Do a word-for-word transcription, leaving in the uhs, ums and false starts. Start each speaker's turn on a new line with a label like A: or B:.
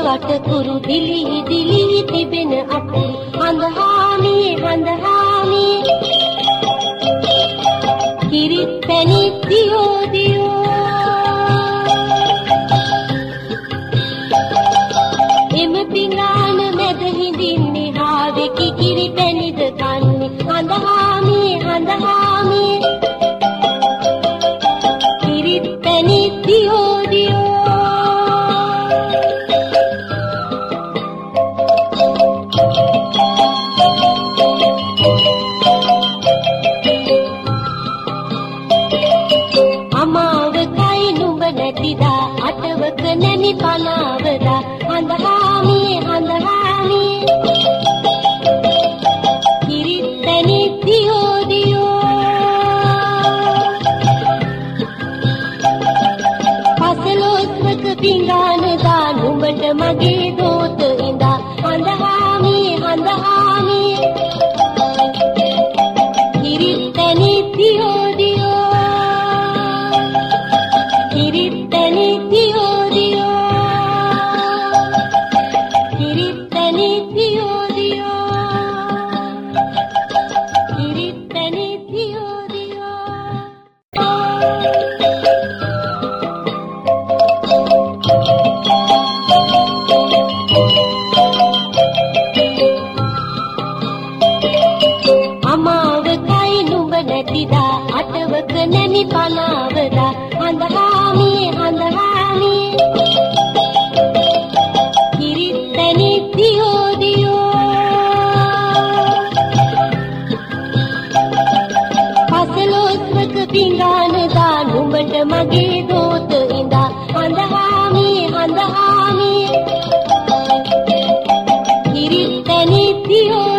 A: කටකුරු දිලි දිලි තිබෙන අකුරු හඳහාමියේ හඳහාමියේ කිරිත් පැණි දියෝ දියෝ එම පිඟාන මැද හිඳින්නේ හාවේ කිකිරි පැණිද කන්නේ හඳහාමියේ හඳහාමියේ කිරිත් පැණි දියෝ දියෝ අටවක නැමි පනාවදා හඳහාමියේ හඳහාමියේ කිරිත් පැණි දියෝ දියෝ පසළොස්වක පිඟානදා නුඹට මගේ දෝත ඉඳා හඳහාමියේ හඳහාමියේ කිරිත් පැණි දියෝ දියෝ කිරිත් පැණි දියෝ දියෝ කිරිත් පැණි දියෝ දියෝ කිරිත් පැණි දියෝ දියෝ අමාවකයි නුඹ නැතිදා අටවක නැමි පනාවදා හඳහාමියේ හඳහාමියේ කිරිත් පැණි දියෝ දියෝ පසළොස්වක පිඟානදා නුඹට මගේ දෝත ඉඳා හඳහාමියේ හඳහාමියේ කිරිත් පැණි දියෝ